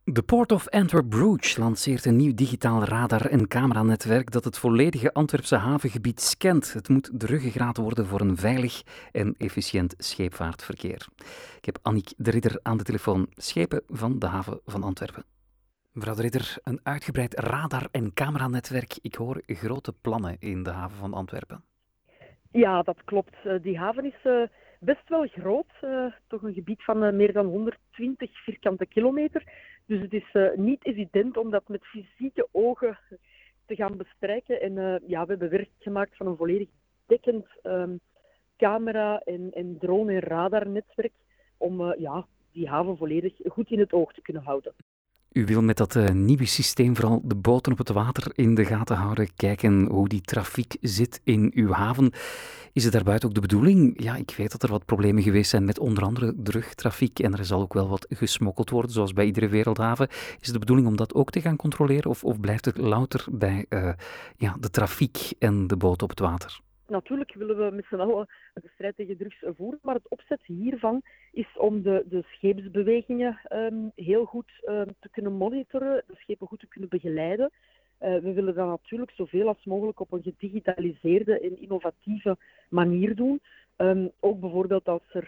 De Port of Antwerp-Bruges lanceert een nieuw digitaal radar- en cameranetwerk dat het volledige Antwerpse havengebied scant. Het moet de ruggengraat worden voor een veilig en efficiënt scheepvaartverkeer. Ik heb Annick de Ridder aan de telefoon, schepen van de haven van Antwerpen. Mevrouw de Ridder, een uitgebreid radar- en cameranetwerk. Ik hoor grote plannen in de haven van Antwerpen. Ja, dat klopt. Die haven is best wel groot. Toch een gebied van meer dan 120 vierkante kilometer. Dus het is niet evident om dat met fysieke ogen te gaan bestrijken. En ja, we hebben werk gemaakt van een volledig dekkend camera- en drone- en radarnetwerk om die haven volledig goed in het oog te kunnen houden. U wil met dat nieuwe systeem vooral de boten op het water in de gaten houden, kijken hoe die trafiek zit in uw haven. Is het daarbuiten ook de bedoeling? Ja, ik weet dat er wat problemen geweest zijn met onder andere drugtrafiek en er zal ook wel wat gesmokkeld worden, zoals bij iedere wereldhaven. Is het de bedoeling om dat ook te gaan controleren of blijft het louter bij de trafiek en de boten op het water? Natuurlijk willen we met z'n allen de strijd tegen drugs voeren, maar het opzet hiervan is om de scheepsbewegingen heel goed te kunnen monitoren, de schepen goed te kunnen begeleiden. We willen dat natuurlijk zoveel als mogelijk op een gedigitaliseerde en innovatieve manier doen. Ook bijvoorbeeld als er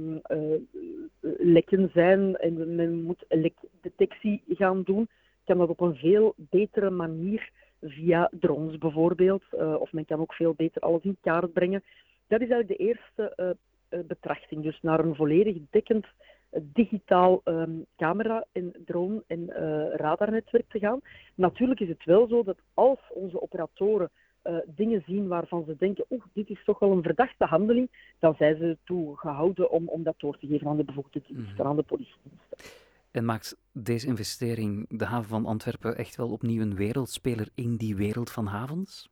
lekken zijn en men moet lekdetectie gaan doen, kan dat op een veel betere manier via drones bijvoorbeeld. Of men kan ook veel beter alles in kaart brengen. Dat is eigenlijk de eerste betrachting. Dus naar een volledig dekkend digitaal camera- en drone- en radarnetwerk te gaan. Natuurlijk is het wel zo dat als onze operatoren dingen zien waarvan ze denken, dit is toch wel een verdachte handeling, dan zijn ze toe gehouden om dat door te geven aan de bevoegde diensten, aan de politiediensten. En maakt deze investering de haven van Antwerpen echt wel opnieuw een wereldspeler in die wereld van havens?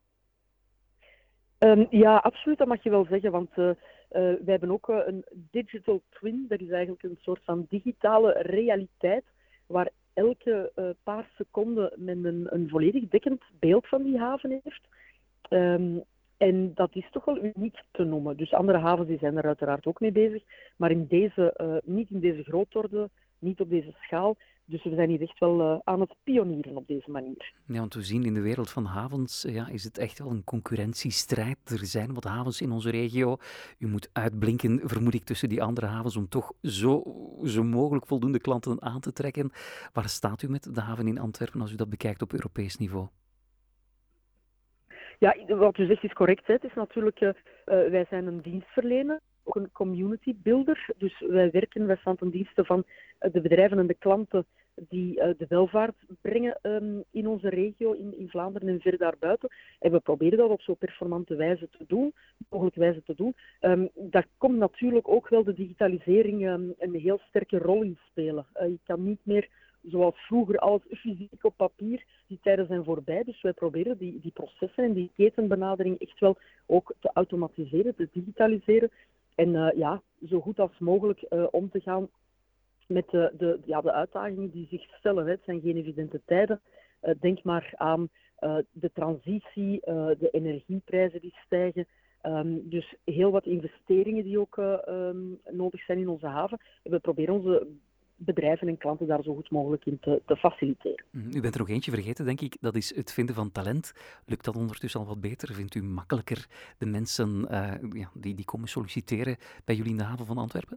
Ja, absoluut, dat mag je wel zeggen, want wij hebben ook een digital twin. Dat is eigenlijk een soort van digitale realiteit, waar elke paar seconden men een volledig dekkend beeld van die haven heeft. En dat is toch wel uniek te noemen. Dus andere havens die zijn er uiteraard ook mee bezig, maar niet in deze grootorde, niet op deze schaal. Dus we zijn hier echt wel aan het pionieren op deze manier. Ja, want we zien in de wereld van havens, is het echt wel een concurrentiestrijd. Er zijn wat havens in onze regio. U moet uitblinken, vermoed ik, tussen die andere havens om toch zo mogelijk voldoende klanten aan te trekken. Waar staat u met de haven in Antwerpen als u dat bekijkt op Europees niveau? Ja, wat u zegt is correct. Hè. Het is natuurlijk, wij zijn een dienstverlener, ook een community builder. Dus wij staan ten dienste van de bedrijven en de klanten die de welvaart brengen in onze regio, in Vlaanderen en ver daarbuiten. En we proberen dat op zo performante wijze te doen, mogelijk wijze te doen. Daar komt natuurlijk ook wel de digitalisering een heel sterke rol in spelen. Je kan niet meer zoals vroeger alles fysiek op papier. Die tijden zijn voorbij, dus wij proberen die processen en die ketenbenadering echt wel ook te automatiseren, te digitaliseren. En zo goed als mogelijk om te gaan met de uitdagingen die zich stellen. Het zijn geen evidente tijden. Denk maar aan de transitie, de energieprijzen die stijgen. Dus heel wat investeringen die ook nodig zijn in onze haven. En we proberen onze bedrijven en klanten daar zo goed mogelijk in te faciliteren. U bent er nog eentje vergeten, denk ik. Dat is het vinden van talent. Lukt dat ondertussen al wat beter? Vindt u makkelijker de mensen die komen solliciteren bij jullie in de haven van Antwerpen?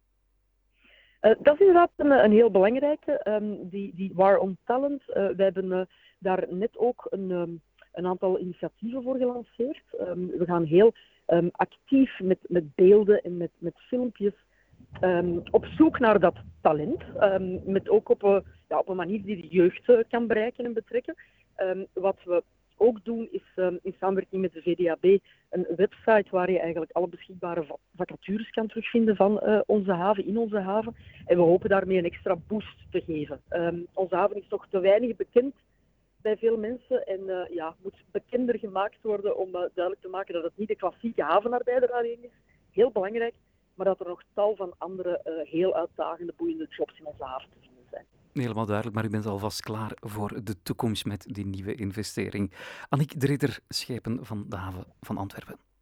Dat is inderdaad een heel belangrijke, die War on Talent. Wij hebben daar net ook een aantal initiatieven voor gelanceerd. We gaan heel actief met beelden en met filmpjes op zoek naar dat talent. Met ook op een manier die de jeugd kan bereiken en betrekken. Wat we ook doen is in samenwerking met de VDAB een website waar je eigenlijk alle beschikbare vacatures kan terugvinden van onze haven, in onze haven. En we hopen daarmee een extra boost te geven. Onze haven is nog te weinig bekend bij veel mensen en moet bekender gemaakt worden om duidelijk te maken dat het niet de klassieke havenarbeider alleen is. Heel belangrijk, maar dat er nog tal van andere heel uitdagende, boeiende jobs in onze haven te vinden zijn. Helemaal duidelijk, maar u bent alvast klaar voor de toekomst met die nieuwe investering. Annick de Ridder, schepen van de haven van Antwerpen.